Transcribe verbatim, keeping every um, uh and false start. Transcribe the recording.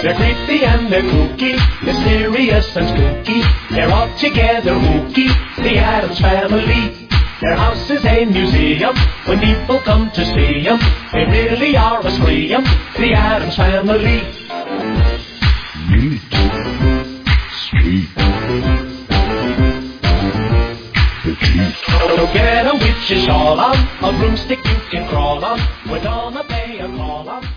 They're creepy and they're kooky, mysterious and spooky. They're all together ooky, the Addams Family. Their house is a museum when people come to see them. They really are a scream, the Addams Family. Neat. Sweet. Petite. So get a witch's shawl on, a broomstick you can crawl on, we're gonna pay a call on.